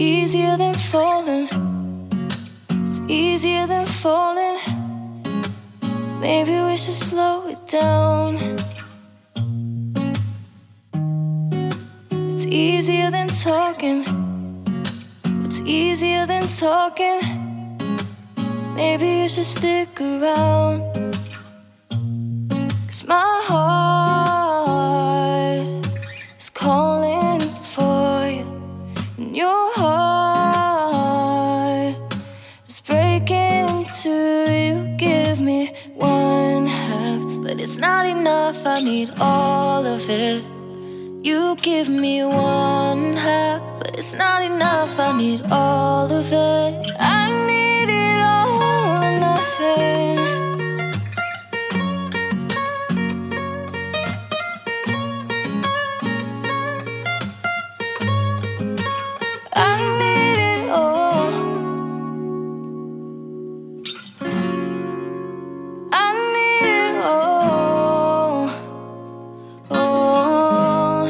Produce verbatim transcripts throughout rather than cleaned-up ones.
easier than falling. It's easier than falling. Maybe we should slow it down. It's easier than talking. What's easier than talking? Maybe you should stick around. 'Cause my heart is calling for you, and your heart is breaking too. You give me one half, but it's not enough. I need all of it. You give me one half, but it's not enough. I need all of it. I need it all or nothing. I need it all. I need it all. Oh.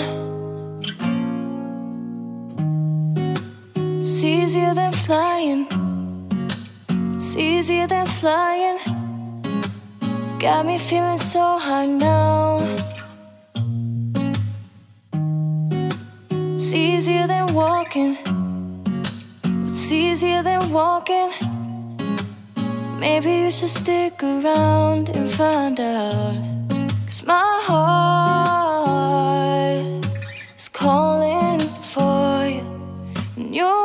It's easier than flying. It's easier than flying. Got me feeling so high now. It's easier than walking. It's easier than walking. Maybe you should stick around and find out. 'Cause my heart is calling for you, and your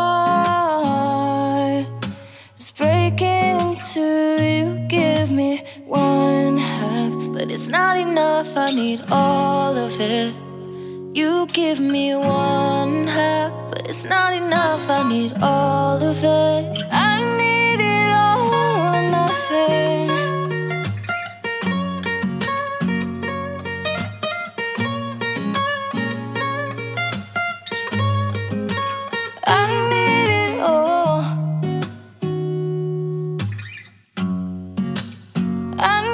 heart is breaking too. You give me one half, but it's not enough. I need all of it. You give me one half, but it's not enough. I need all of it. I need it all or nothing. I need it all. I